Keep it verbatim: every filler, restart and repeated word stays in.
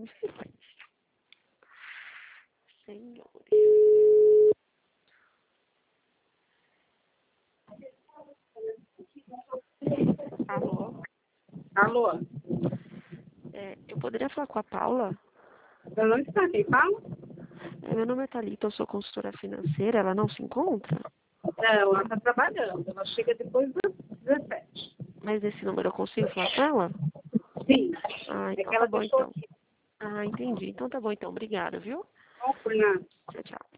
Senhores. Alô? Alô? É, eu poderia falar com a Paula? Ela não está aqui, fala? É, meu nome é Thalita, eu sou consultora financeira, ela não se encontra? Não, ela está trabalhando. Ela chega depois das dezessete. Mas nesse número eu consigo falar com ela? Sim. Ah, É então que tá ela bom deixou então. aqui. Ah, entendi. Então tá bom então, obrigada, viu? Não, por nada. Tchau, tchau.